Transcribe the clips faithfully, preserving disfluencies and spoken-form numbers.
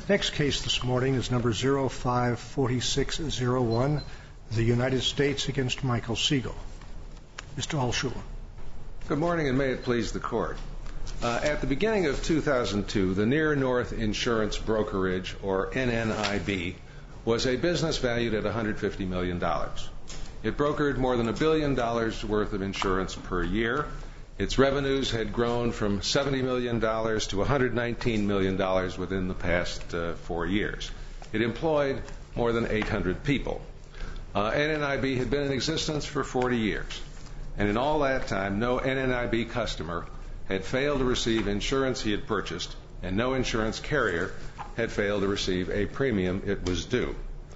Next case this morning is number zero five four six zero one, the United States against Michael Siegel. Mister Altshuler. Good morning, and may it please the Court. Uh, at the beginning of two thousand two, the Near North Insurance Brokerage, or N N I B, was a business valued at one hundred fifty million dollars. It brokered more than a billion dollars worth of insurance per year. Its revenues had grown from seventy million dollars to one hundred nineteen million dollars within the past uh, four years. It employed more than eight hundred people. Uh, N N I B had been in existence for forty years, and in all that time, no N N I B customer had failed to receive insurance he had purchased, and no insurance carrier had failed to receive a premium it was due.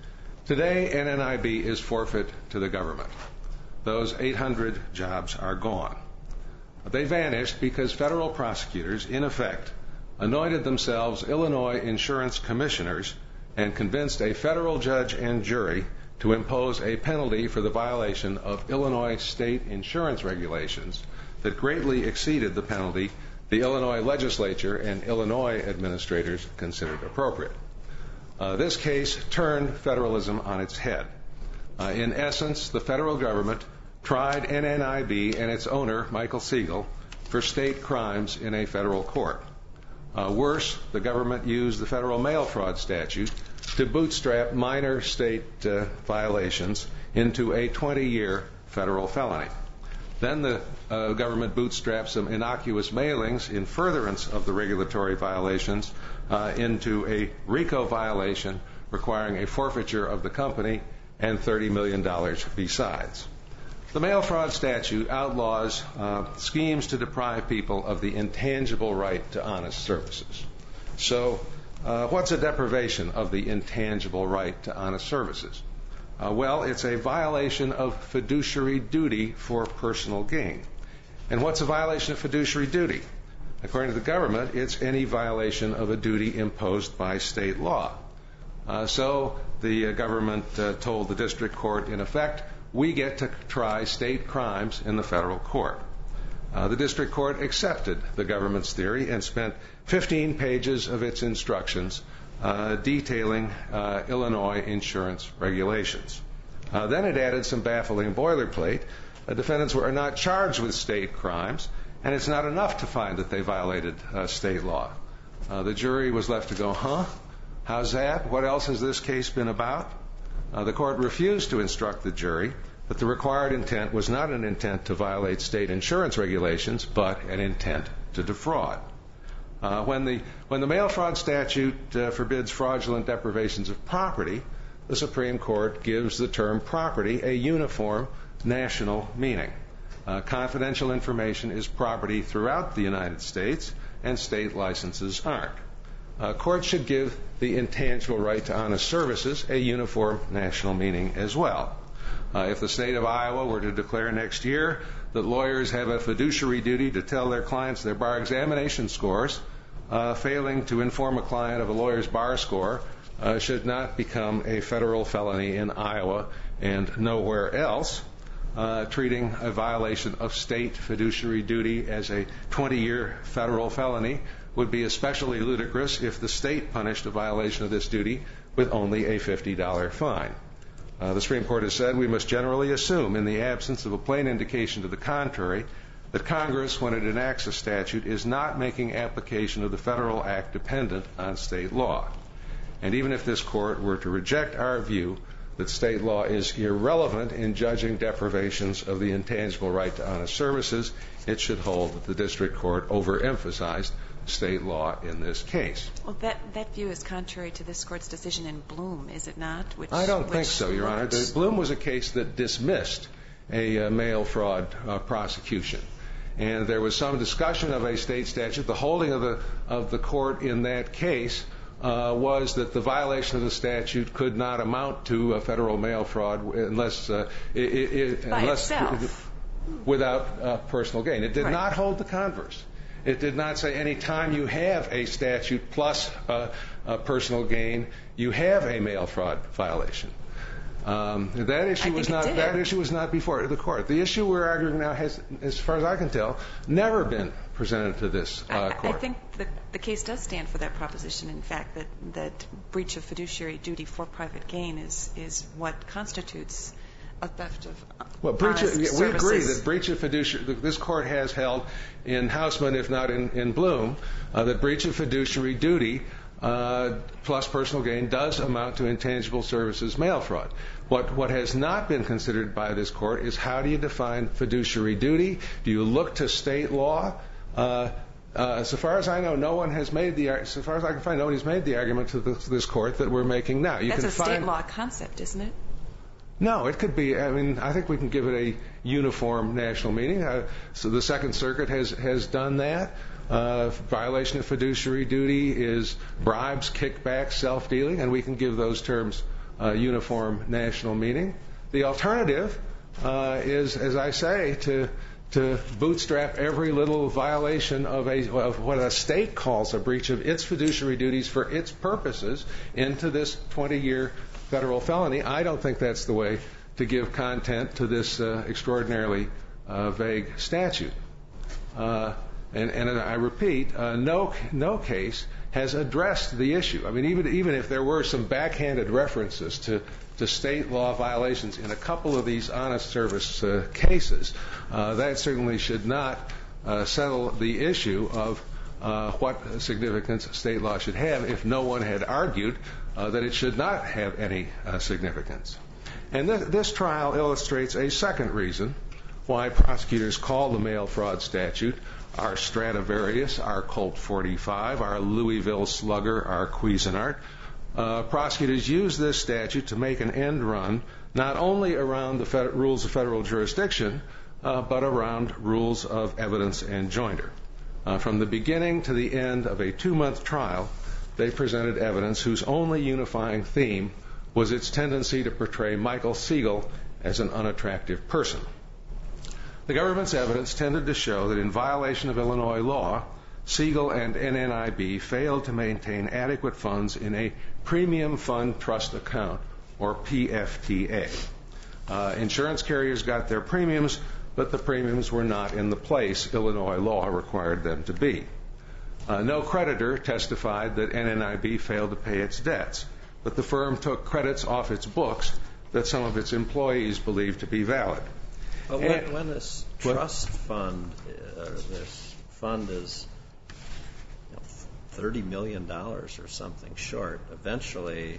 Today, N N I B is forfeit to the government. Those eight hundred jobs are gone. They vanished because federal prosecutors, in effect, anointed themselves Illinois insurance commissioners and convinced a federal judge and jury to impose a penalty for the violation of Illinois state insurance regulations that greatly exceeded the penalty the Illinois legislature and Illinois administrators considered appropriate. Uh, this case turned federalism on its head. Uh, in essence, the federal government tried N N I B and its owner, Michael Siegel, for state crimes in a federal court. Uh, worse, the government used the federal mail fraud statute to bootstrap minor state uh, violations into a twenty-year federal felony. Then the uh, government bootstrapped some innocuous mailings in furtherance of the regulatory violations uh, into a RICO violation requiring a forfeiture of the company and thirty million dollars besides. The mail fraud statute outlaws uh, schemes to deprive people of the intangible right to honest services. So, uh, what's a deprivation of the intangible right to honest services? Uh, well, it's a violation of fiduciary duty for personal gain. And what's a violation of fiduciary duty? According to the government, it's any violation of a duty imposed by state law. Uh, so the uh, government uh, told the district court, in effect, we get to try state crimes in the federal court. Uh, the district court accepted the government's theory and spent fifteen pages of its instructions uh, detailing uh, Illinois insurance regulations. Uh, then it added some baffling boilerplate. Uh, defendants were not charged with state crimes, and it's not enough to find that they violated uh, state law. Uh, the jury was left to go, huh? How's that? What else has this case been about? Uh, the court refused to instruct the jury that the required intent was not an intent to violate state insurance regulations, but an intent to defraud. Uh, when the when the mail fraud statute uh, forbids fraudulent deprivations of property, the Supreme Court gives the term property a uniform national meaning. Uh, confidential information is property throughout the United States, and state licenses aren't. Uh, courts should give the intangible right to honest services a uniform national meaning as well. Uh, if the state of Iowa were to declare next year that lawyers have a fiduciary duty to tell their clients their bar examination scores, uh, failing to inform a client of a lawyer's bar score uh, should not become a federal felony in Iowa and nowhere else. Uh, treating a violation of state fiduciary duty as a twenty-year federal felony would be especially ludicrous if the state punished a violation of this duty with only a fifty dollar fine. Uh, the Supreme Court has said we must generally assume, in the absence of a plain indication to the contrary, that Congress, when it enacts a statute, is not making application of the federal act dependent on state law. And even if this court were to reject our view that state law is irrelevant in judging deprivations of the intangible right to honest services, it should hold that the district court overemphasized state law in this case. Well, that, that view is contrary to this court's decision in Bloom, is it not? Which, I don't which think so, Your Honor. The, Bloom was a case that dismissed a uh, mail fraud uh, prosecution. And there was some discussion of a state statute. The holding of the, of the court in that case Uh, was that the violation of the statute could not amount to a federal mail fraud unless, uh, it, it, By unless itself. without uh, personal gain. It did Right. not hold the converse. It did not say any time you have a statute plus uh, a personal gain, you have a mail fraud violation. Um, that issue was not that issue was not before the court. The issue we're arguing now has, as far as I can tell, never been presented to this uh, court. I think the, the case does stand for that proposition. In fact, that that breach of fiduciary duty for private gain is is what constitutes a theft of well, breach of, honest we agree services. that breach of fiduciary. This court has held in Houseman, if not in, in Bloom, uh, that breach of fiduciary duty uh, plus personal gain does amount to intangible services mail fraud. What what has not been considered by this court is how do you define fiduciary duty? Do you look to state law? Uh, uh, so far as I know, no one has made the. So far as I can find, no one has made the argument to this, this court that we're making now. You That's can a state find, law concept, isn't it? No, it could be. I mean, I think we can give it a uniform national meaning. Uh, so the Second Circuit has has done that. Uh, violation of fiduciary duty is bribes, kickbacks, self-dealing, and we can give those terms uh, uniform national meaning. The alternative uh, is, as I say, to to bootstrap every little violation of a of what a state calls a breach of its fiduciary duties for its purposes into this twenty-year federal felony. I don't think that's the way to give content to this uh, extraordinarily uh, vague statute. Uh, and, and I repeat, uh, no no case has addressed the issue. I mean, even even if there were some backhanded references to to state law violations in a couple of these honest service uh, cases, uh, that certainly should not uh, settle the issue of uh, what significance state law should have if no one had argued uh, that it should not have any uh, significance. And th- this trial illustrates a second reason why prosecutors call the mail fraud statute our Stradivarius, our Colt forty-five, our Louisville Slugger, our Cuisinart. Uh, prosecutors use this statute to make an end run not only around the fed- rules of federal jurisdiction, uh, but around rules of evidence and joinder. Uh, from the beginning to the end of a two-month trial, they presented evidence whose only unifying theme was its tendency to portray Michael Siegel as an unattractive person. The government's evidence tended to show that in violation of Illinois law, Siegel and N N I B failed to maintain adequate funds in a premium fund trust account, or P F T A. Uh, insurance carriers got their premiums, but the premiums were not in the place Illinois law required them to be. Uh, no creditor testified that N N I B failed to pay its debts, but the firm took credits off its books that some of its employees believed to be valid. But when, when this trust what? fund, uh, this fund is you know, thirty million dollars or something short, eventually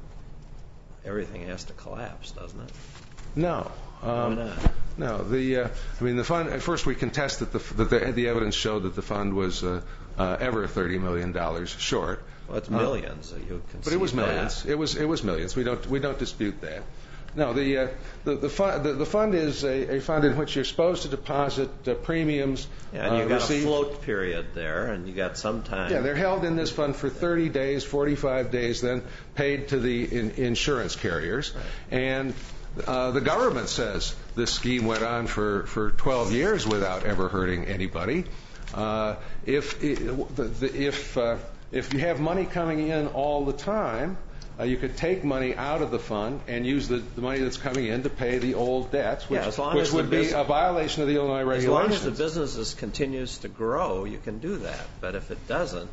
everything has to collapse, doesn't it? No. Um, Why not? No. The uh, I mean, the fund. At first, we contest that the that the, the evidence showed that the fund was uh, uh, ever thirty million dollars short. Well, it's millions. Uh, you can but it was millions. That. It was it was millions. We don't we don't dispute that. No, the uh, the the fund the, the fund is a, a fund in which you're supposed to deposit uh, premiums. Yeah, and you uh, got received. a float period there, and you got some time. Yeah, they're held in this fund for thirty days, forty-five days, then paid to the in, insurance carriers. Right. And uh, the government says this scheme went on for, for twelve years without ever hurting anybody. Uh, if if uh, if you have money coming in all the time, Uh, you could take money out of the fund and use the, the money that's coming in to pay the old debts, which, yeah, as long which as would be business, a violation of the Illinois regulations. As long as the business continues to grow, you can do that. But if it doesn't,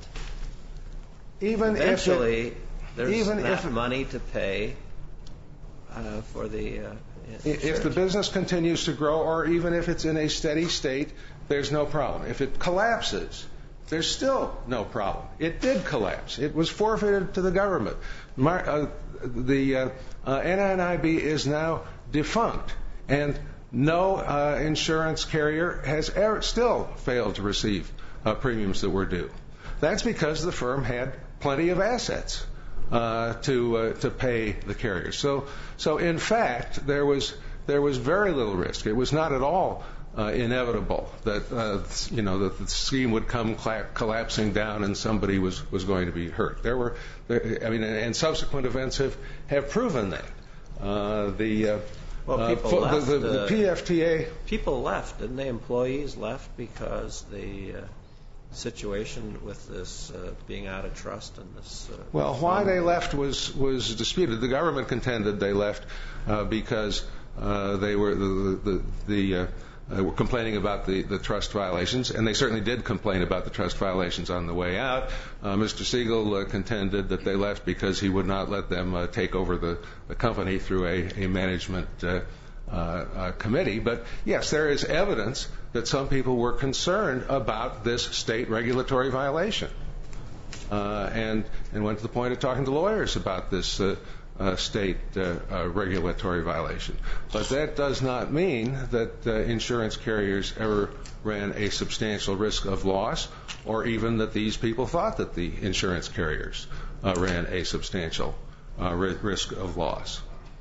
even eventually if it, there's even not if it, money to pay uh, for the uh, if the business continues to grow, or even if it's in a steady state, there's no problem. If it collapses, there's still no problem. It did collapse. It was forfeited to the government. Mar- uh, the uh, uh, N N I B is now defunct, and no uh, insurance carrier has ever still failed to receive uh, premiums that were due. That's because the firm had plenty of assets uh, to uh, to pay the carriers. So, so in fact, there was there was very little risk. It was not at all Uh, inevitable that uh, you know that the scheme would come cla- collapsing down and somebody was, was going to be hurt. There were, there, I mean, and subsequent events have, have proven that. Uh, the uh, well, people uh, left. The, the, the uh, P F T A. People left, didn't they? Employees left because the uh, situation with this uh, being out of trust and this? Uh, well, why fund? they left was was disputed. The government contended they left uh, because uh, they were the the, the uh, uh, were complaining about the, the trust violations, and they certainly did complain about the trust violations on the way out. Uh, Mister Siegel uh, contended that they left because he would not let them uh, take over the, the company through a, a management uh, uh, uh, committee. But yes, there is evidence that some people were concerned about this state regulatory violation, uh, and and went to the point of talking to lawyers about this uh, uh, state uh, uh, regulatory violation. But that does not mean that uh, insurance carriers ever ran a substantial risk of loss, or even that these people thought that the insurance carriers uh, ran a substantial uh, ri- risk of loss.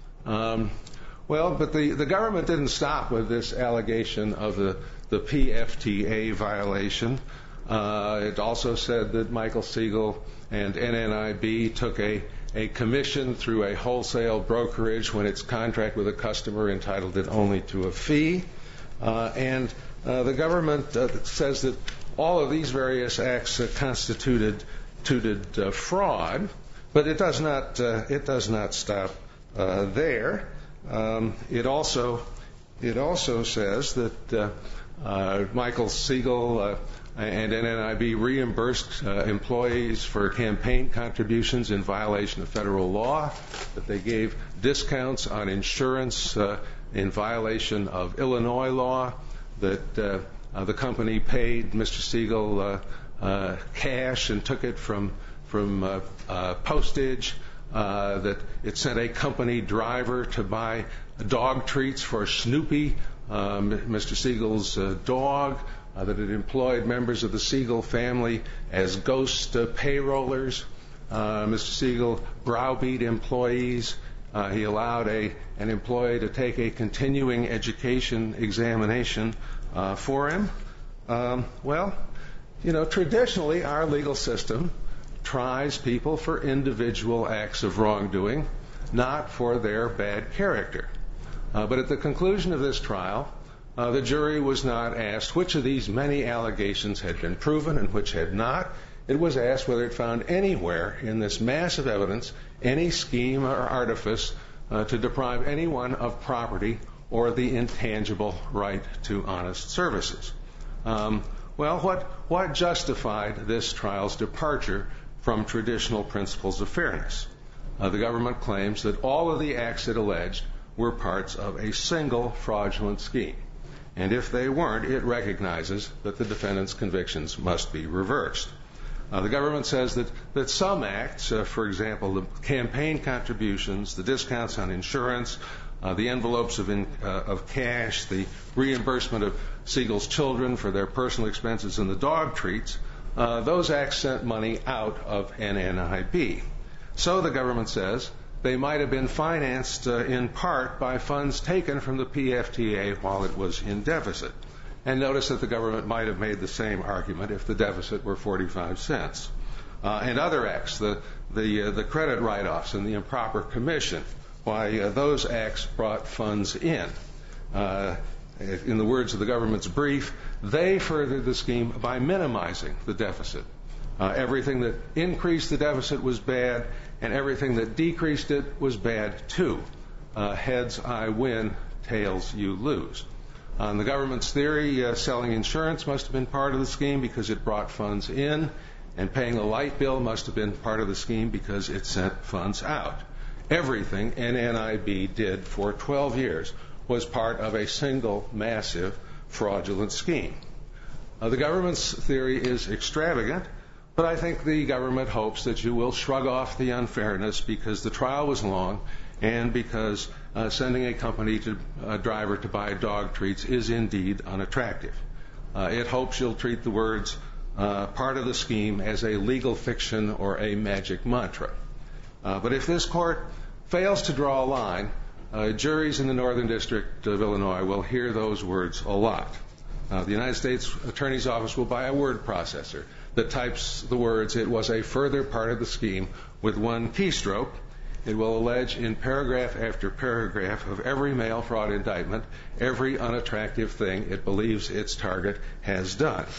Um, well, but the, the government didn't stop with this allegation of the, the P F T A violation. Uh, it also said that Michael Siegel and N N I B took a, a commission through a wholesale brokerage when its contract with a customer entitled it only to a fee. Uh, and uh, the government uh, says that all of these various acts uh, constituted, constituted uh, fraud, but it does not, uh, it does not stop uh, there. Um, it also it also says that uh, uh, Michael Siegel uh, and N N I B reimbursed uh, employees for campaign contributions in violation of federal law, that they gave discounts on insurance uh, in violation of Illinois law, that uh, uh, the company paid Mister Siegel uh, uh, cash and took it from from uh, uh, postage, uh, that it sent a company driver to buy dog treats for Snoopy, um, Mister Siegel's uh, dog, uh, that it employed members of the Siegel family as ghost uh, payrollers. Uh, Mister Siegel browbeat employees. Uh, he allowed a an employee to take a continuing education examination uh, for him. Um, well, you know, traditionally our legal system tries people for individual acts of wrongdoing, not for their bad character. Uh, but at the conclusion of this trial, uh, the jury was not asked which of these many allegations had been proven and which had not. It was asked whether it found anywhere in this mass of evidence any scheme or artifice uh, to deprive anyone of property or the intangible right to honest services. Um, well, what, what justified this trial's departure from traditional principles of fairness? Uh, the government claims that all of the acts it alleged were parts of a single fraudulent scheme. And if they weren't, it recognizes that the defendant's convictions must be reversed. Uh, the government says that, that some acts, uh, for example, the campaign contributions, the discounts on insurance, uh, the envelopes of, in, uh, of cash, the reimbursement of Siegel's children for their personal expenses and the dog treats, uh, those acts sent money out of N N I B. So the government says they might have been financed uh, in part by funds taken from the P F T A while it was in deficit. And notice that the government might have made the same argument if the deficit were forty-five cents. Uh, and other acts, the the, uh, the credit write-offs and the improper commission, why uh, those acts brought funds in. Uh, in the words of the government's brief, they furthered the scheme by minimizing the deficit. Uh, everything that increased the deficit was bad, and everything that decreased it was bad too. Uh, heads, I win. Tails, you lose. On the government's theory, uh, selling insurance must have been part of the scheme because it brought funds in, and paying a light bill must have been part of the scheme because it sent funds out. Everything N N I B did for twelve years was part of a single massive fraudulent scheme. Uh, the government's theory is extravagant, but I think the government hopes that you will shrug off the unfairness because the trial was long and because uh, sending a company to a driver to buy dog treats is indeed unattractive. Uh, it hopes you'll treat the words uh, part of the scheme as a legal fiction or a magic mantra. Uh, but if this court fails to draw a line, uh, juries in the Northern District of Illinois will hear those words a lot. Uh, the United States Attorney's Office will buy a word processor that types the words, "It was a further part of the scheme," with one keystroke. It will allege in paragraph after paragraph of every mail fraud indictment every unattractive thing it believes its target has done.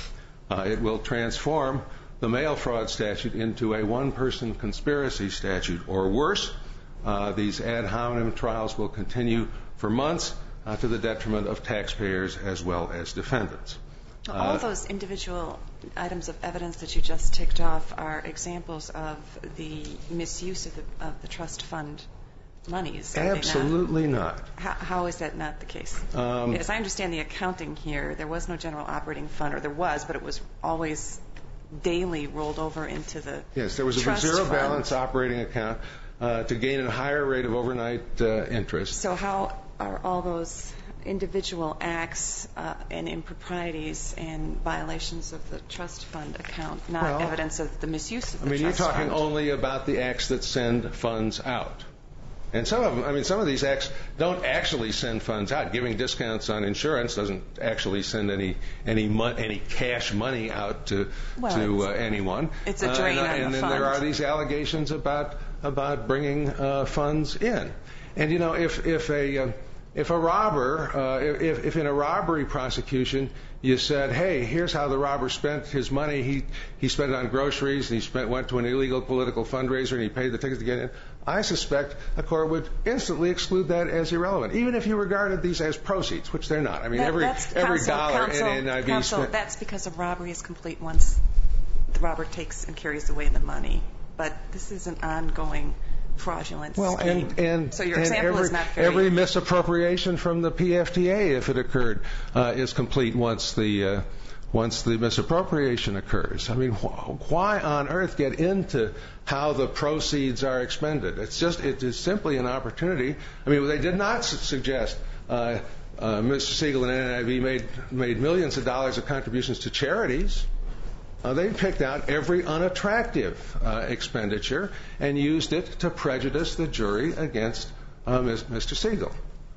Uh, it will transform the mail fraud statute into a one-person conspiracy statute, or worse. Uh, these ad hominem trials will continue for months uh, to the detriment of taxpayers as well as defendants. All Uh, those individual items of evidence that you just ticked off are examples of the misuse of the, of the trust fund monies. are they not? Absolutely not. How, how is that not the case? Um, As I understand the accounting here, there was no general operating fund, or there was, but it was always daily rolled over into the Yes, there was a trust zero fund. balance operating account uh, to gain a higher rate of overnight uh, interest. So how are all those individual acts uh, and improprieties and violations of the trust fund account not Well, evidence of the misuse of I the mean, you're trust talking fund? only about the acts that send funds out. And some of them, I mean, some of these acts don't actually send funds out. Giving discounts on insurance doesn't actually send any any mo- any cash money out to Well, to uh, it's- anyone. it's a drain uh, and, on and the then there fund. are these allegations about about bringing uh, funds in. And you know, if if a uh, if a robber, uh, if, if in a robbery prosecution you said, hey, here's how the robber spent his money. He he spent it on groceries, and he spent went to an illegal political fundraiser, and he paid the ticket to get in. I suspect a court would instantly exclude that as irrelevant, even if you regarded these as proceeds, which they're not. I mean, That- every that's every counsel, dollar counsel, in N I B counsel, spent. that's because a robbery is complete once the robber takes and carries away the money. But this is an ongoing fraudulent Well, scheme. and and, so your and example every, is not very... every misappropriation from the P F T A, if it occurred, uh, is complete once the uh, once the misappropriation occurs. I mean, wh- why on earth get into how the proceeds are expended? It's just it is simply an opportunity. I mean, they did not su- suggest. Uh, uh, Mister Siegel and N I B made made millions of dollars of contributions to charities. Uh, they picked out every unattractive uh, expenditure and used it to prejudice the jury against uh, Mister Siegel.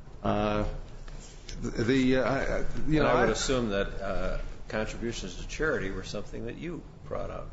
Uh, the, the uh, you And know, I would I- assume that uh, contributions to charity were something that you brought out.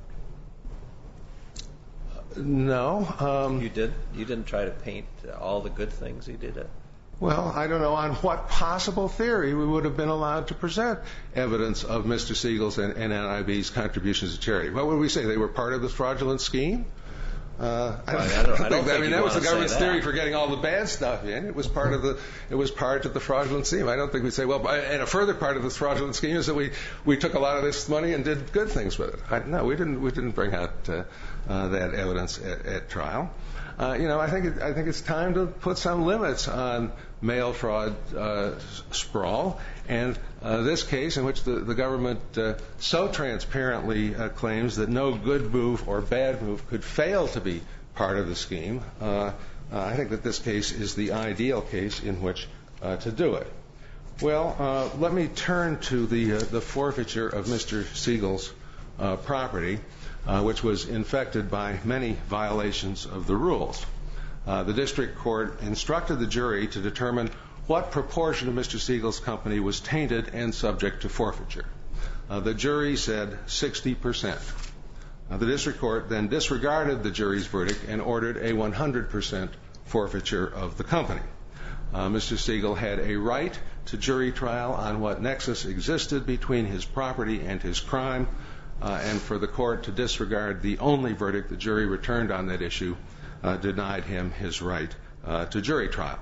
no. Um, You did. You didn't try to paint all the good things he did. Well, I don't know on what possible theory we would have been allowed to present evidence of Mister Siegel's and, and N I B's contributions to charity. What would we say? They were part of this fraudulent scheme? Uh, I, Well, I don't- I don't think, I think mean, you'd that was the wanna say government's that. theory for getting all the bad stuff in. It was part of the. It was part of the fraudulent scheme. I don't think we'd say, well, and a further part of this fraudulent scheme is that we, we took a lot of this money and did good things with it. I, no, we didn't. We didn't bring out uh, uh, that evidence at, at trial. Uh, you know, I think it, I think it's time to put some limits on mail fraud uh, sprawl. And uh, this case, in which the, the government uh, so transparently uh, claims that no good move or bad move could fail to be part of the scheme, uh, uh, I think that this case is the ideal case in which uh, to do it. Well, uh, let me turn to the uh, the forfeiture of Mister Siegel's uh, property, uh, which was infected by many violations of the rules. Uh, the district court instructed the jury to determine what proportion of Mister Siegel's company was tainted and subject to forfeiture. Uh, the jury said sixty percent. Uh, the district court then disregarded the jury's verdict and ordered a one hundred percent forfeiture of the company. Uh, Mister Siegel had a right to jury trial on what nexus existed between his property and his crime, uh, and for the court to disregard the only verdict the jury returned on that issue uh, denied him his right uh, to jury trial.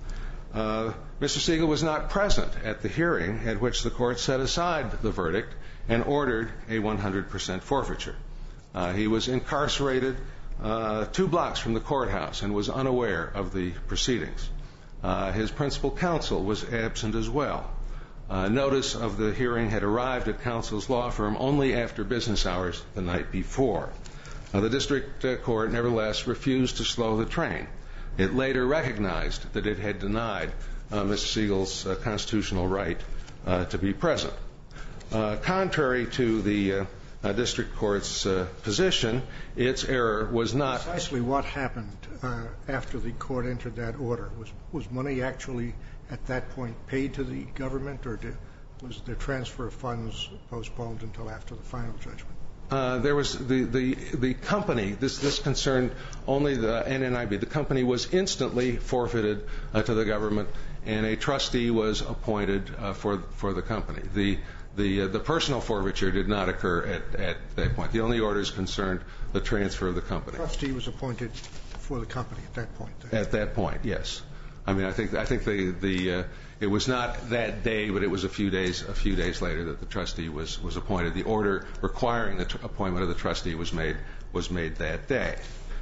Uh, Mister Siegel was not present at the hearing at which the court set aside the verdict and ordered a one hundred percent forfeiture. Uh, he was incarcerated uh, two blocks from the courthouse and was unaware of the proceedings. Uh, his principal counsel was absent as well. Uh, notice of the hearing had arrived at counsel's law firm only after business hours the night before. Uh, the district uh, court nevertheless refused to slow the train. It later recognized that it had denied uh, Mister Siegel's uh, constitutional right uh, to be present. Uh, contrary to the uh, uh, district court's uh, position, its error was not... Precisely what happened uh, after the court entered that order? Was was money actually at that point paid to the government, or did, was the transfer of funds postponed until after the final judgment? Uh, there was the, the, the company, this, this concerned only the N N I B. The company was instantly forfeited uh, to the government, and a trustee was appointed uh, for for the company. The the uh, the personal forfeiture did not occur at, at that point. The only orders concerned the transfer of the company. Trustee was appointed for the company at that point. Then. At that point, yes. I mean, I think I think the the uh, it was not that day, but it was a few days a few days later that the trustee was was appointed. The order requiring the tr- appointment of the trustee was made was made that day,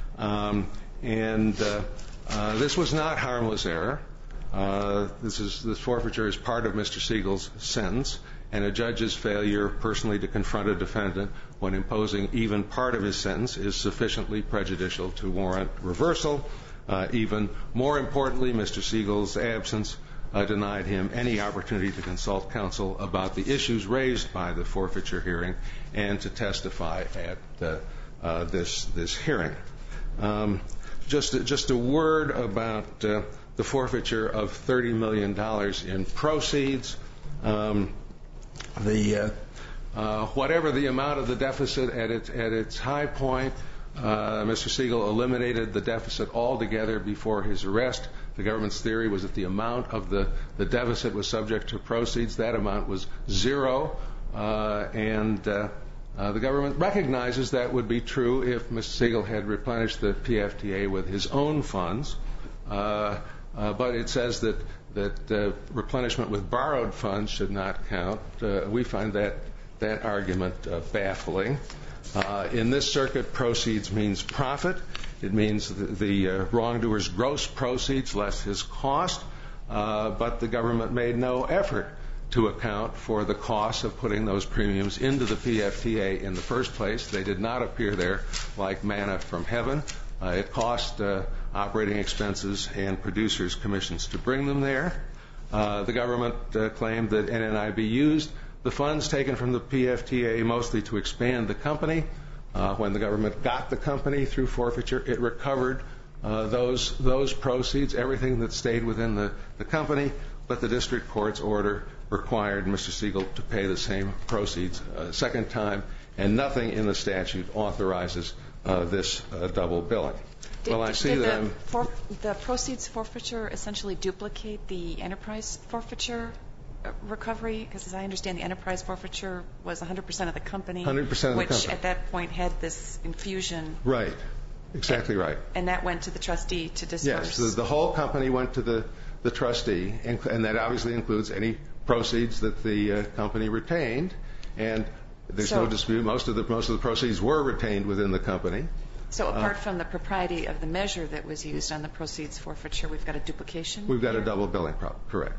um, and uh, uh, this was not harmless error. Uh, this is this forfeiture is part of Mister Siegel's sentence, and a judge's failure personally to confront a defendant when imposing even part of his sentence is sufficiently prejudicial to warrant reversal. Uh, even more importantly, Mister Siegel's absence uh, denied him any opportunity to consult counsel about the issues raised by the forfeiture hearing and to testify at uh, uh, this this hearing. Um, just just a word about uh, the forfeiture of thirty million dollars in proceeds. Um, the uh, uh, whatever the amount of the deficit at its at its high point. Uh, Mister Siegel eliminated the deficit altogether before his arrest. The government's theory was that the amount of the, the deficit was subject to proceeds. That amount was zero, uh, and uh, uh, the government recognizes that would be true if Mister Siegel had replenished the P F T A with his own funds, uh, uh, but it says that, that uh, replenishment with borrowed funds should not count. Uh, we find that, that argument uh, baffling. Uh, in this circuit, proceeds means profit. It means the, the uh, wrongdoer's gross proceeds less his cost, uh, but the government made no effort to account for the cost of putting those premiums into the P F T A in the first place. They did not appear there like manna from heaven. Uh, it cost uh, operating expenses and producers' commissions to bring them there. Uh, the government uh, claimed that N N I B used the funds taken from the P F T A mostly to expand the company. Uh, when the government got the company through forfeiture, it recovered uh, those those proceeds, everything that stayed within the, the company, but the district court's order required Mister Siegel to pay the same proceeds a second time, and nothing in the statute authorizes uh, this uh, double billing. Did, well, I see did that the, I'm... For, the proceeds forfeiture essentially duplicate the enterprise forfeiture recovery? Because as I understand, the enterprise forfeiture was one hundred percent of the company, one hundred percent of the which company. at that point had this infusion. Right. Exactly and, right. And that went to the trustee to disperse. Yes, the, the whole company went to the, the trustee, and, and that obviously includes any proceeds that the uh, company retained. And there's so, no dispute. Most of the most of the proceeds were retained within the company. So apart uh, from the propriety of the measure that was used on the proceeds forfeiture, we've got a duplication? We've got here? a double billing problem. Correct.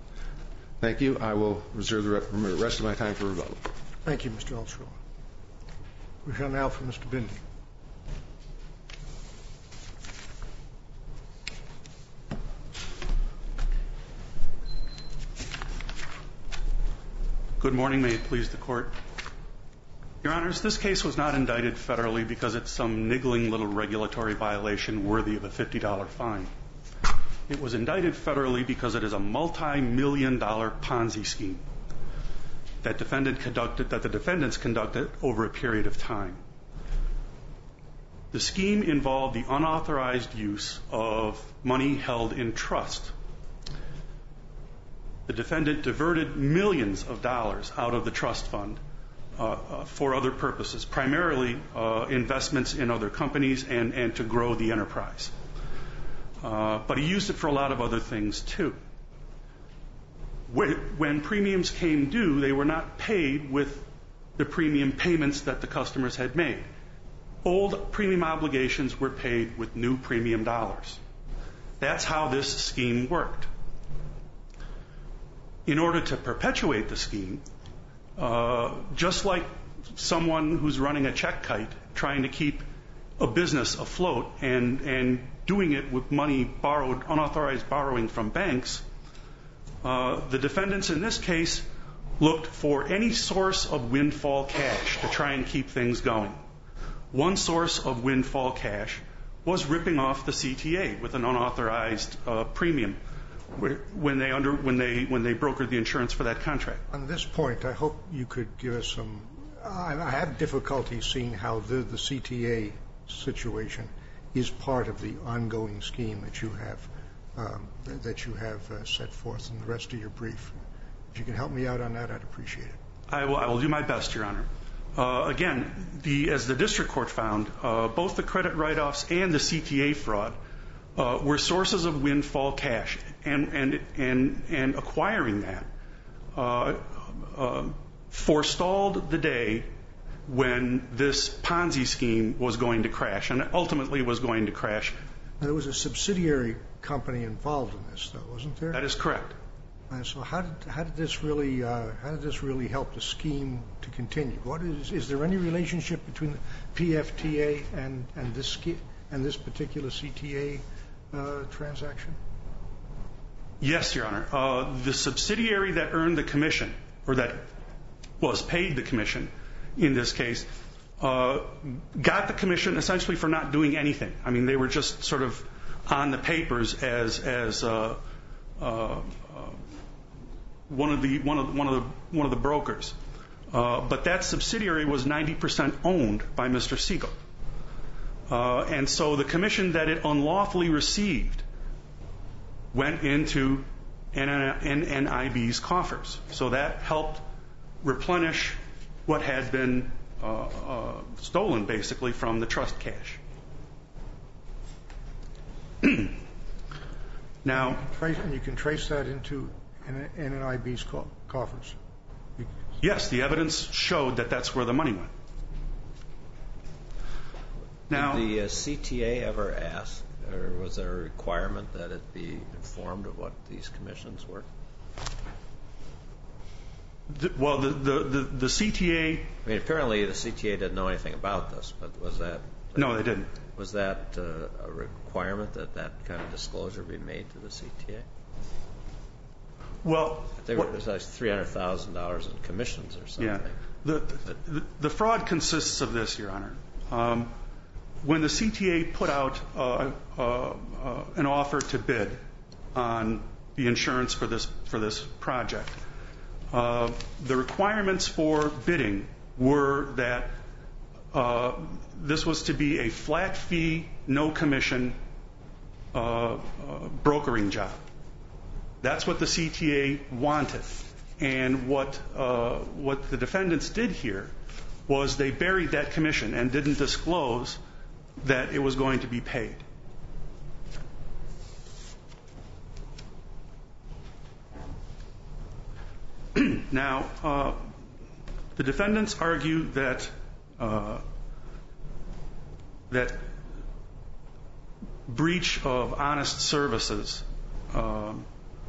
Thank you. I will reserve the rest of my time for rebuttal. Thank you, Mister Altshuler. We shall now for Mister Bindi. Good morning. May it please the Court. Your Honors, this case was not indicted federally because it's some niggling little regulatory violation worthy of a fifty dollar fine. It was indicted federally because it is a multi-million dollar Ponzi scheme that, defendant conducted, that the defendants conducted over a period of time. The scheme involved the unauthorized use of money held in trust. The defendant diverted millions of dollars out of the trust fund uh, uh, for other purposes, primarily uh, investments in other companies and, and to grow the enterprise. Uh, but he used it for a lot of other things, too. When premiums came due, they were not paid with the premium payments that the customers had made. Old premium obligations were paid with new premium dollars. That's how this scheme worked. In order to perpetuate the scheme, uh, just like someone who's running a check kite trying to keep a business afloat and, and doing it with money borrowed, unauthorized borrowing from banks, uh, the defendants in this case looked for any source of windfall cash to try and keep things going. One source of windfall cash was ripping off the C T A with an unauthorized uh, premium when they under when they when they brokered the insurance for that contract. On this point, I hope you could give us some. I, I have difficulty seeing how the, the C T A situation is part of the ongoing scheme that you have um, that you have uh, set forth in the rest of your brief. If you can help me out on that, I'd appreciate it. I will, I will do my best, Your Honor. Uh, again, the, as the district court found, uh, both the credit write-offs and the C T A fraud uh, were sources of windfall cash, and and and and acquiring that uh, uh, forestalled the day when this Ponzi scheme was going to crash, and ultimately was going to crash. Now, there was a subsidiary company involved in this, though, wasn't there? That is correct. Uh, so how did how did this really uh, how did this really help the scheme to continue? What is is there any relationship between the P F T A and and this ski, and this particular C T A uh, transaction? Yes, Your Honor. Uh, the subsidiary that earned the commission, or that was paid the commission in this case, uh, got the commission essentially for not doing anything. I mean, they were just sort of on the papers as as uh, uh, one of the one of one of the one of the brokers, uh, but that subsidiary was ninety percent owned by Mister Siegel, uh, and so the commission that it unlawfully received went into N N I B's coffers. So that helped replenish what had been uh, uh, stolen, basically, from the trust cash. Now, And you can trace that into N N I B's coffers. yes, the evidence showed that that's where the money went. Now, did the uh, C T A ever ask, or was there a requirement that it be informed of what these commissions were? the, well, the, the, the, the C T A... I mean, apparently the C T A didn't know anything about this, but was that... No, they didn't. Was that uh, a requirement that that kind of disclosure be made to the C T A? Well, I think it was like three hundred thousand dollars in commissions or something. yeah. The, the, the fraud consists of this, Your Honor. Um, when the C T A put out uh, uh, uh, an offer to bid on the insurance for this for this project, uh, the requirements for bidding were that uh, this was to be a flat fee, no commission uh, uh, brokering job. That's what the C T A wanted. And what uh, what the defendants did here was they buried that commission and didn't disclose that it was going to be paid. Now, uh, the defendants argue that uh, that breach of honest services um,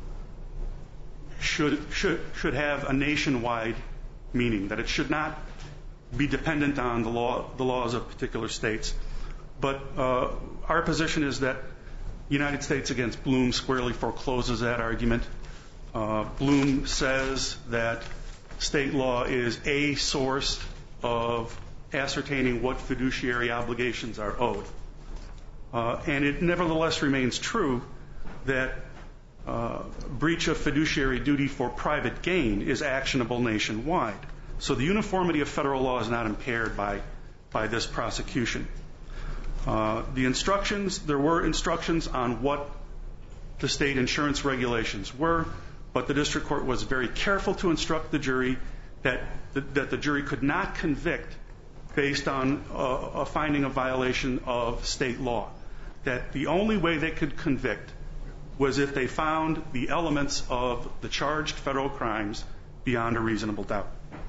should should should have a nationwide meaning, that it should not be dependent on the law the laws of particular states. But uh, our position is that United States against Bloom squarely forecloses that argument. Uh, Bloom says that state law is a source of ascertaining what fiduciary obligations are owed. Uh, and it nevertheless remains true that uh, breach of fiduciary duty for private gain is actionable nationwide. So the uniformity of federal law is not impaired by, by this prosecution. Uh, the instructions, there were instructions on what the state insurance regulations were, but the district court was very careful to instruct the jury that the, that the jury could not convict based on a, a finding of violation of state law. That the only way they could convict was if they found the elements of the charged federal crimes beyond a reasonable doubt.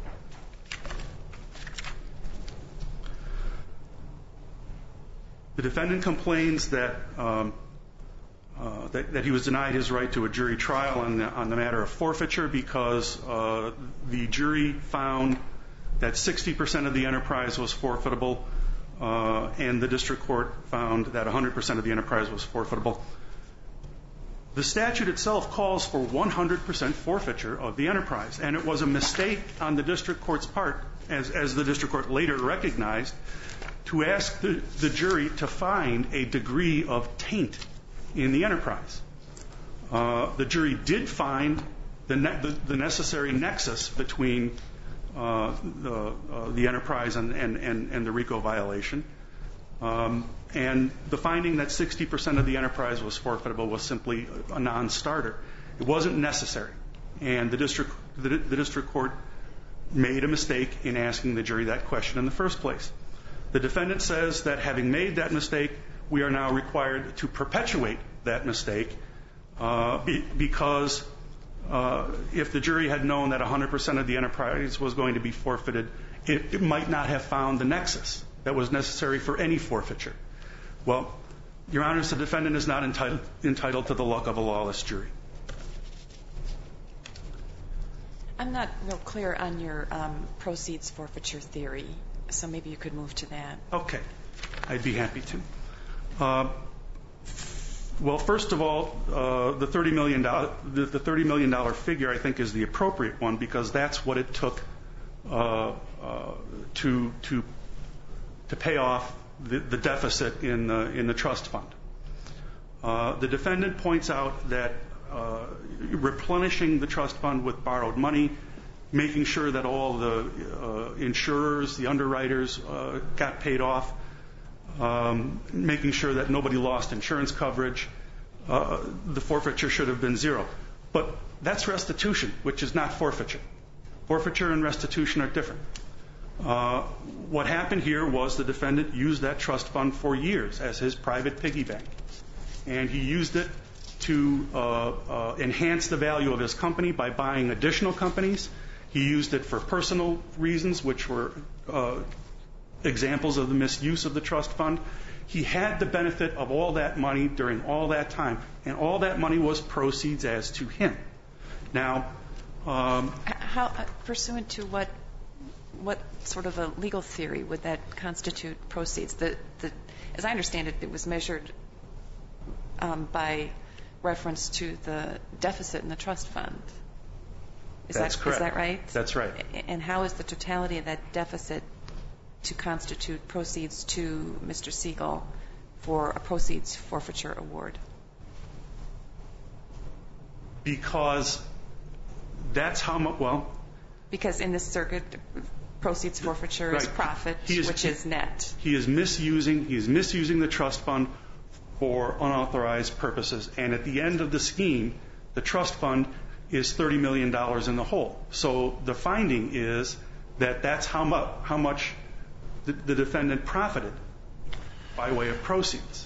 The defendant complains that, um, uh, that that he was denied his right to a jury trial on the, on the matter of forfeiture because uh, the jury found that sixty percent of the enterprise was forfeitable, uh, and the district court found that one hundred percent of the enterprise was forfeitable. The statute itself calls for one hundred percent forfeiture of the enterprise, and it was a mistake on the district court's part, as, as the district court later recognized, to ask the, the jury to find a degree of taint in the enterprise. Uh, the jury did find the, ne- the, the necessary nexus between uh, the, uh, the enterprise and, and, and, and the RICO violation, um, and the finding that sixty percent of the enterprise was forfeitable was simply a non-starter. It wasn't necessary, and the district the, the district court made a mistake in asking the jury that question in the first place. The defendant says that having made that mistake, we are now required to perpetuate that mistake uh, be, because uh, if the jury had known that one hundred percent of the enterprise was going to be forfeited, it, it might not have found the nexus that was necessary for any forfeiture. Well, Your Honors, the defendant is not entitled, entitled to the luck of a lawless jury. I'm not real clear on your um, proceeds forfeiture theory, so maybe you could move to that. Okay. I'd be happy to. Uh, well, first of all, uh, the thirty million dollars the, the thirty million dollars figure, I think, is the appropriate one because that's what it took uh, uh, to to to pay off the, the deficit in the in the trust fund. Uh, the defendant points out that uh, replenishing the trust fund with borrowed money, making sure that all the uh, insurers, the underwriters uh, got paid off, um, making sure that nobody lost insurance coverage, uh, the forfeiture should have been zero. But that's restitution, which is not forfeiture. Forfeiture and restitution are different. Uh, what happened here was the defendant used that trust fund for years as his private piggy bank. And he used it to uh, uh, enhance the value of his company by buying additional companies. He used it for personal reasons, which were uh, examples of the misuse of the trust fund. He had the benefit of all that money during all that time, and all that money was proceeds as to him. Now, um, how, uh, pursuant to what what sort of a legal theory would that constitute proceeds? The, the, as I understand it, it was measured um, by reference to the deficit in the trust fund. Is That's that, correct. Is that right? That's right. And how is the totality of that deficit to constitute proceeds to Mister Siegel for a proceeds forfeiture award? Because that's how much, well... Because in this circuit, proceeds forfeiture right. is profit, is, which is net. He is misusing, he is misusing the trust fund for unauthorized purposes. And at the end of the scheme, the trust fund is thirty million dollars in the hole. So the finding is that that's how much, how much the, the defendant profited by way of proceeds.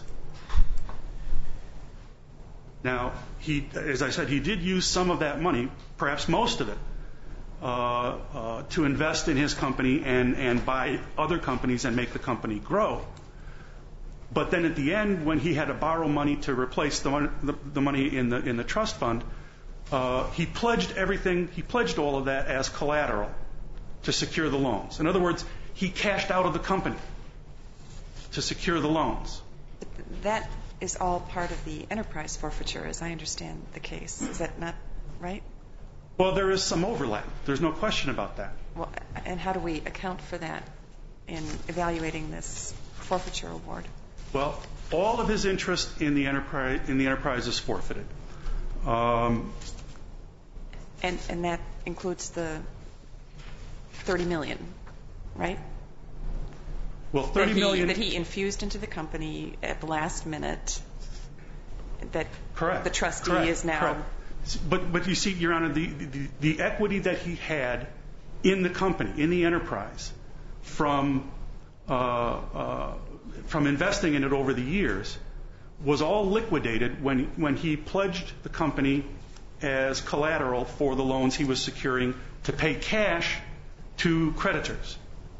Now, he, as I said, he did use some of that money, perhaps most of it, uh, uh, to invest in his company and, and buy other companies and make the company grow. But then at the end, when he had to borrow money to replace the, mon- the, the money in the, in the trust fund, uh, he pledged everything, he pledged all of that as collateral to secure the loans. In other words, he cashed out of the company to secure the loans. That is all part of the enterprise forfeiture, as I understand the case. Is that not right? Well, there is some overlap. There's no question about that. Well, and how do we account for that in evaluating this forfeiture award? Well, all of his interest in the enterprise in the enterprise is forfeited. Um, and and that includes the thirty million, right? Well, thirty that he, million that he infused into the company at the last minute. That correct. The trustee correct. is now. Correct. But but you see, Your Honor, the, the the equity that he had in the company, in the enterprise, from uh, uh, from investing in it over the years, was all liquidated when when he pledged the company as collateral for the loans he was securing to pay cash to creditors.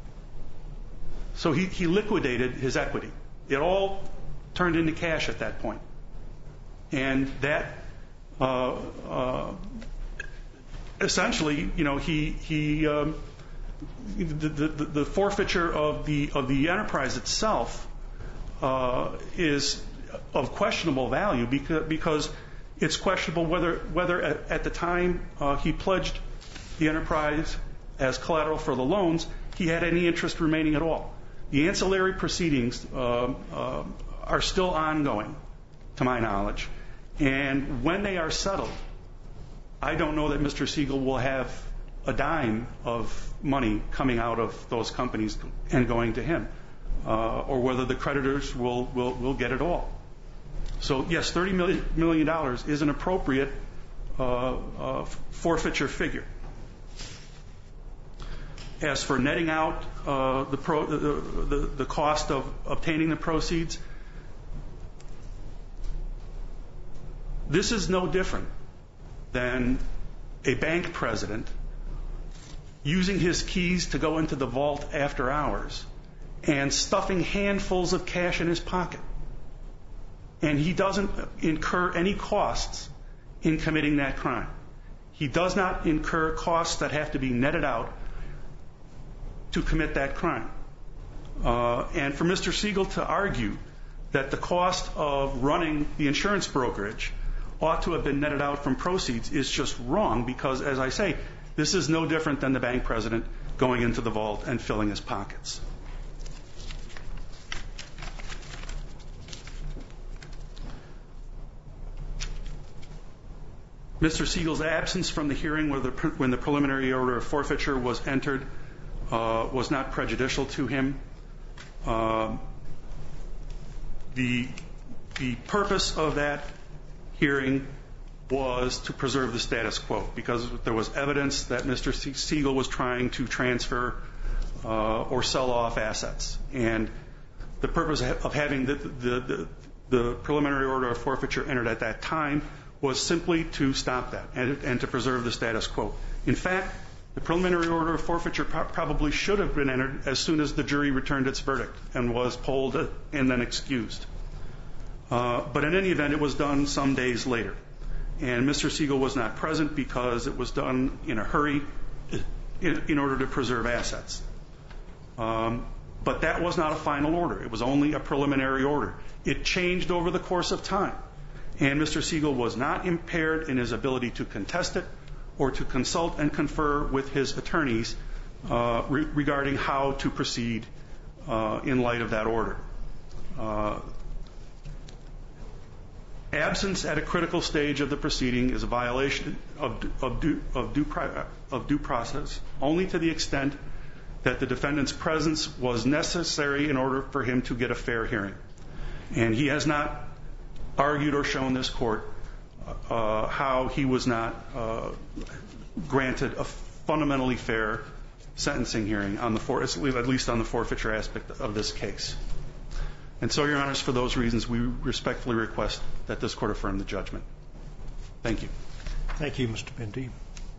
So he, he liquidated his equity. It all turned into cash at that point. And that uh, uh, essentially, you know, he he um, the, the the forfeiture of the of the enterprise itself uh, is of questionable value because because it's questionable whether whether at, at the time uh, he pledged the enterprise as collateral for the loans, he had any interest remaining at all. The ancillary proceedings uh, uh, are still ongoing, to my knowledge. And when they are settled, I don't know that Mister Siegel will have a dime of money coming out of those companies and going to him. uh, or whether the creditors will, will, will get it all. So, yes, thirty million dollars is an appropriate uh, uh, forfeiture figure. As for netting out uh, the, pro, the, the, the cost of obtaining the proceeds, this is no different than a bank president using his keys to go into the vault after hours and stuffing handfuls of cash in his pocket. And he doesn't incur any costs in committing that crime. He does not incur costs that have to be netted out to commit that crime. Uh, and for Mister Siegel to argue that the cost of running the insurance brokerage ought to have been netted out from proceeds is just wrong, because, as I say, this is no different than the bank president going into the vault and filling his pockets. Mister Siegel's absence from the hearing where the, when the preliminary order of forfeiture was entered uh, was not prejudicial to him. Uh, the, the purpose of that hearing was to preserve the status quo, because there was evidence that Mister Siegel was trying to transfer uh, or sell off assets. And the purpose of having the, the, the, the preliminary order of forfeiture entered at that time was simply to stop that and, and to preserve the status quo. In fact, the preliminary order of forfeiture pro- probably should have been entered as soon as the jury returned its verdict and was polled and then excused. Uh, but in any event, it was done some days later. And Mister Siegel was not present because it was done in a hurry in, in order to preserve assets. Um, but that was not a final order. It was only a preliminary order. It changed over the course of time. And Mister Siegel was not impaired in his ability to contest it or to consult and confer with his attorneys uh, re- regarding how to proceed uh, in light of that order. Uh, absence at a critical stage of the proceeding is a violation of, of, due, of, due, of due process only to the extent that the defendant's presence was necessary in order for him to get a fair hearing. And he has not argued or shown this court uh, how he was not uh, granted a fundamentally fair sentencing hearing on the for, at least on the forfeiture aspect of this case. And so, Your Honors, for those reasons, we respectfully request that this court affirm the judgment. Thank you. Thank you, Mister Bindy.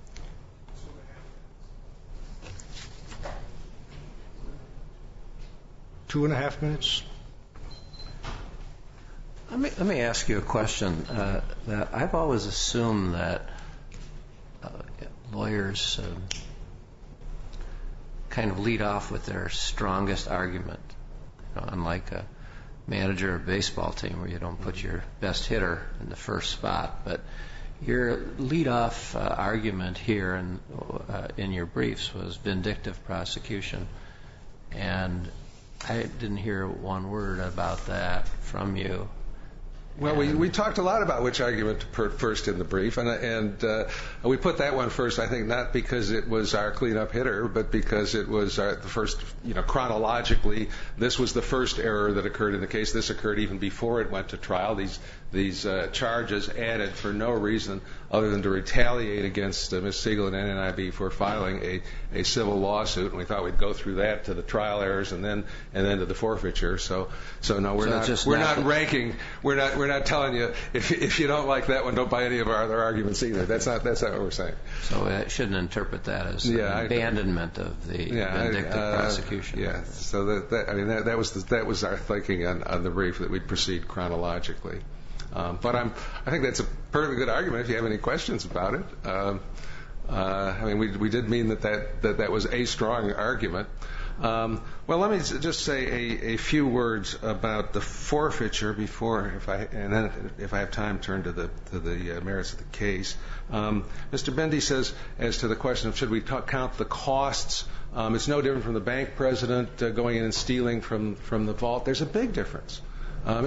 Two and a half minutes. Let me, let me ask you a question. Uh, that I've always assumed that uh, lawyers uh, kind of lead off with their strongest argument, you know, unlike a manager of a baseball team where you don't put your best hitter in the first spot. But your lead-off uh, argument here in, uh, in your briefs was vindictive prosecution. And I didn't hear one word about that from you. Well, we, we talked a lot about which argument to put first in the brief, and, and uh, we put that one first, I think, not because it was our cleanup hitter, but because it was our, the first, you know, chronologically, this was the first error that occurred in the case. This occurred even before it went to trial. These these uh, charges added for no reason other than to retaliate against uh, Miz Siegel and N N I B for filing a, a civil lawsuit, and we thought we'd go through that to the trial errors and then and then to the forfeiture. So so no, we're so not we're not, not ranking. We're not we're not telling you if if you don't like that one, don't buy any of our other arguments either. That's not that's not what we're saying. So I shouldn't interpret that as yeah, an abandonment of the yeah, vindictive I, uh, prosecution. Yeah. So that, that I mean that, that was the, that was our thinking on, on the brief, that we'd proceed chronologically. Um, but I'm, I think that's a perfectly good argument if you have any questions about it. Um, uh, I mean, we, we did mean that that, that that was a strong argument. Um, well, let me just say a, a few words about the forfeiture before, if I and then if I have time, turn to the to the uh, merits of the case. Um, Mister Bindy says, as to the question of should we talk, count the costs, um, it's no different from the bank president uh, going in and stealing from from the vault. There's a big difference. Uh,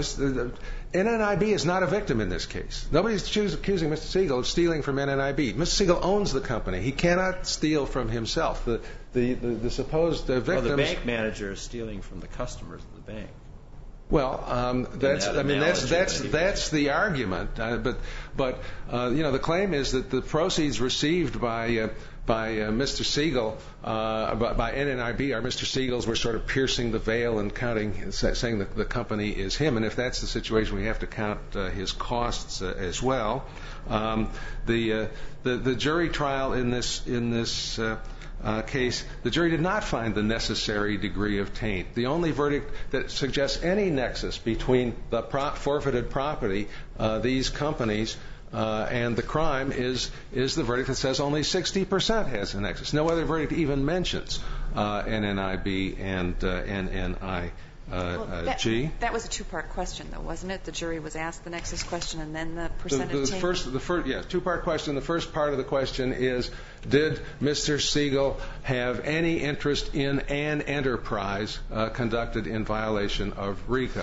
N N I B is not a victim in this case. Nobody's choos- accusing Mister Siegel of stealing from N N I B. Mister Siegel owns the company. He cannot steal from himself. The the, the, the supposed uh, victims... Well, the bank manager is stealing from the customers of the bank. Well, um, that's that I mean that's that's analogy, that's the argument. Uh, but but uh, you know the claim is that the proceeds received by uh, by uh, Mister Siegel uh, by, by N N I B are Mister Siegel's were sort of piercing the veil and counting, saying that the company is him. And if that's the situation, we have to count uh, his costs uh, as well. Um, the, uh, the the jury trial in this in this. Uh, Uh, case, the jury did not find the necessary degree of taint. The only verdict that suggests any nexus between the pro- forfeited property, uh, these companies, uh, and the crime is is the verdict that says only sixty percent has a nexus. No other verdict even mentions uh, N N I B and uh, N N I G. Well, that, that was a two-part question, though, wasn't it? The jury was asked the nexus question and then the percentage the, the taint? First, the first, yeah, two-part question. The first part of the question is, did Mister Siegel have any interest in an enterprise uh, conducted in violation of RICO?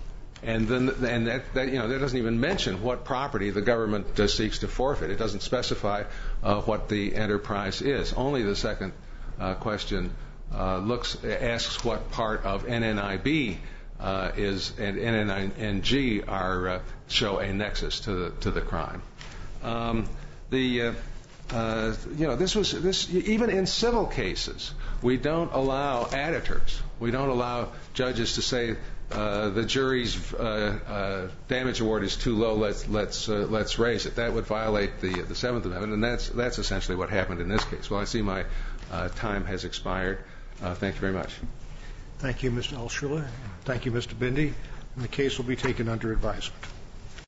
And then, and that, that you know, that doesn't even mention what property the government uh, seeks to forfeit. It doesn't specify uh, what the enterprise is. Only the second uh, question uh, looks asks what part of N N I B uh, is and N N G are uh, show a nexus to the to the crime. Um, the uh, uh, you know this was this even in civil cases we don't allow additors. We don't allow judges to say uh, the jury's uh, uh, damage award is too low. Let's let's uh, let's raise it. That would violate the the Seventh Amendment, and that's that's essentially what happened in this case. Well, I see my uh, time has expired. Uh, thank you very much. Thank you, Mister Altshuler. Thank you, Mister Bindi. And the case will be taken under advisement.